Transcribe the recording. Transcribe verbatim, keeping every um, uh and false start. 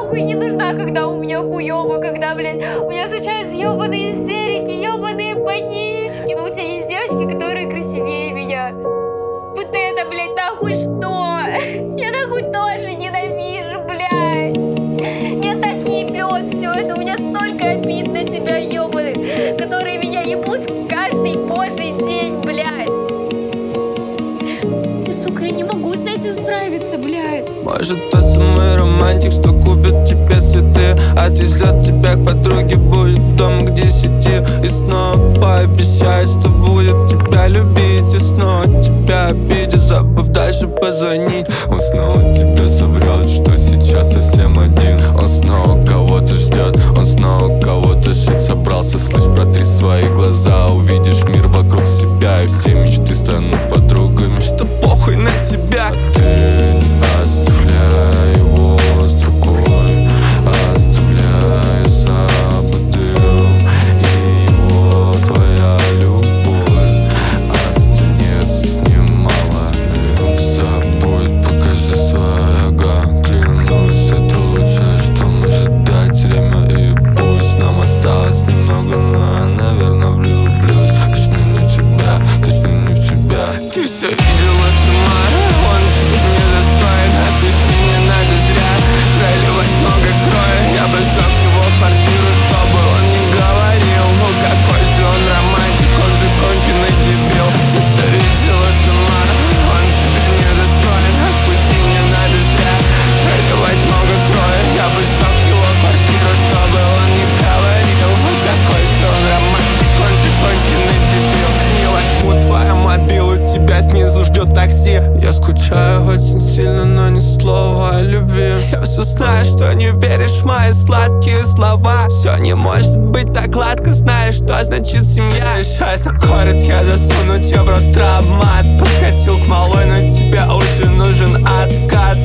нахуй не нужна, когда у меня хуёво, когда, блядь, у меня случаются ёбаные истерики, ёбаные панички. Но у тебя есть девочки, которые красивее меня. Вот это, блядь, нахуй что? Я нахуй тоже ненавижу, блядь. Мне так ебет все это, у меня столько обид на тебя, ёбаных, которые меня ебут каждый божий день, блядь. И, сука, я не могу с этим справиться, блядь. Может, тот самый романтик, что купит тебе цветы, отвезет тебя к подруге, будет дома к десяти, и снова пообещает, что будет тебя любить, и снова тебя обидит, забыв дальше позвонить. Он снова тебе соврет, что сейчас совсем один. Он снова кого-то ждет, он снова кого-то жить собрался. Слышь, протри свои глаза, увидишь мир вокруг себя, и все мечты станут подругами. Что похуй на тебя. Ты оставляй его с другой, оставляй забытым, и его твоя любовь останется с ним молодым. Забудь, покажи свой эго, клянусь, это лучшее, что может дать время. И пусть нам осталось немного, но я, наверное, влюблюсь. Точно не в тебя, точно не в тебя. Ты все видела сама, он тебе недостоин, отпусти, не надо зря проливать много крови. Я бы сжег его квартиру, чтобы он не говорил. Ну какой же он романтик, он же конченый дебил. Ты все видела сама, он тебе недостоин, отпусти, не надо зря проливать много крови. Я бы сжег его квартиру, чтобы он не говорил. Ну какой же он романтик, он же конченый дебил. Не возьму твою мобилу, тебя снизу ждет такси. Я скучаю очень сильно, но ни слова о любви. Я все знаю, что не веришь в мои сладкие слова. Все не может быть так гладко, знаешь, что значит семья. Решай, закорит, я засуну тебе в рот травмат. Подкатил к малой, но тебе уже нужен откат.